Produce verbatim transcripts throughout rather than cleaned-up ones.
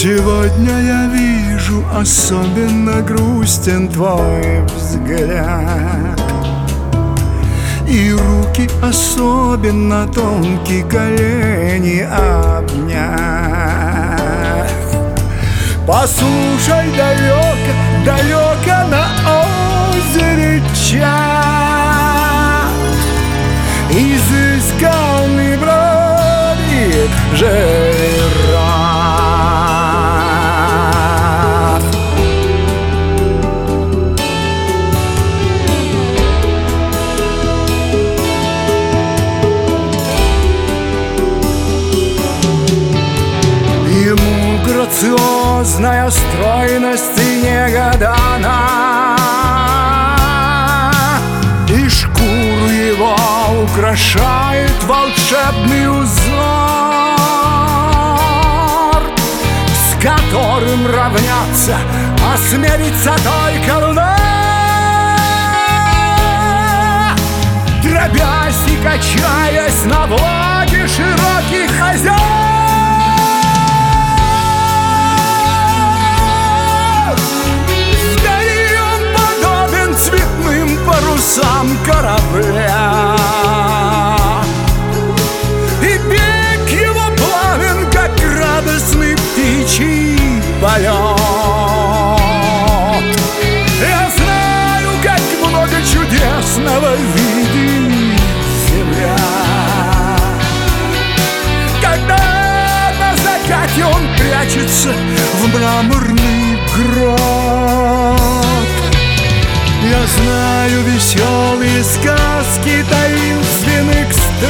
Сегодня я вижу, особенно грустен твой взгляд, и руки особенно тонкие, колени обнять. Послушай, далеко, далеко на озере чат изысканный бродит жираф. Ему грациозная стройность и не дана, и шкуру его украшает волшебный узор, с которым равняться осмелится только луна. Дробясь и качаясь на влаге широких озер, парусам корабля, и бег его плавен, как радостный птичий полет. Я знаю, как много чудесного видит земля, когда на закате он прячется в мраморный грот. Я знаю веселые сказки таинственных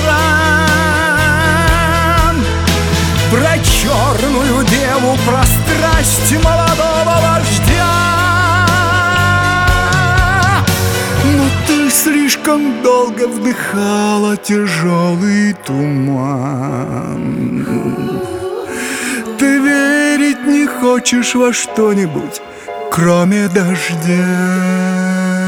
стран, про черную деву, про страсть молодого вождя. Но ты слишком долго вдыхала тяжелый туман. Ты верить не хочешь во что-нибудь, кроме дождя.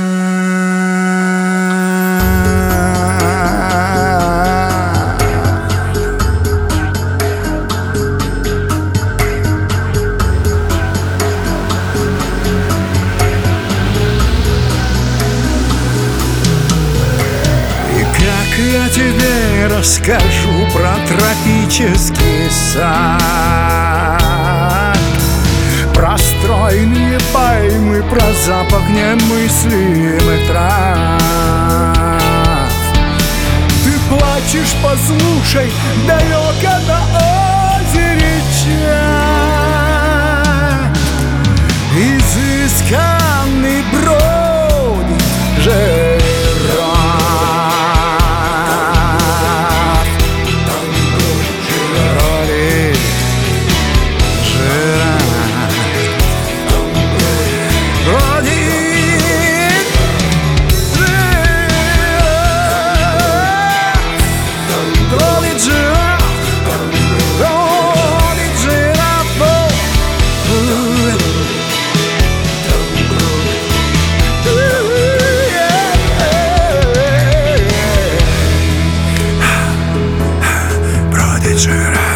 Я тебе расскажу про тропический сад, про стройные пальмы, про запах немыслимых трав. Ты плачешь, послушай, далеко на озере чат изысканный бродит жираф. Жираф.